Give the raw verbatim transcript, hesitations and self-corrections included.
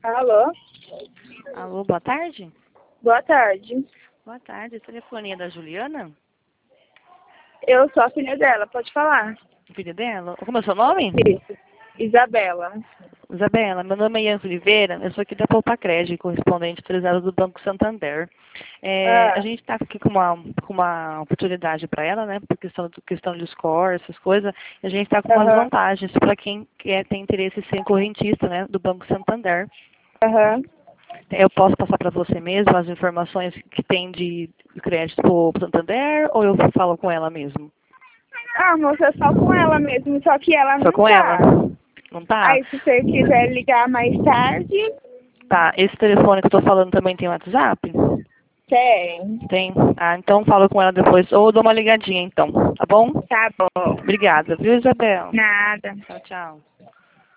Alô? Alô, boa tarde? Boa tarde. Boa tarde, a telefonia da Juliana? Eu sou a filha dela, pode falar. Filha dela? Como é o seu nome? Isso. Isabela. Isabela, meu nome é Ian Oliveira, eu sou aqui da Poupa Crédito, correspondente autorizado do Banco Santander. É, a Ah, gente está aqui com uma, com uma oportunidade para ela, né, por questão, questão de score, essas coisas, e a gente está com umas aham, vantagens para quem quer, tem interesse em ser correntista, né, do Banco Santander. aham. Eu posso passar para você mesmo as informações que tem de crédito para o Santander ou eu falo com ela mesmo? Ah, moça, é só com ela mesmo, só que ela Só não com ela? tá. Não tá? Aí, se você quiser ligar mais tarde, Tá. Esse telefone que eu tô falando também tem WhatsApp? tem. Tem? Ah, então falo com ela depois. Ou dou uma ligadinha então, tá bom? Tá bom. Obrigada, viu, Isabel? Nada. Tchau, tchau.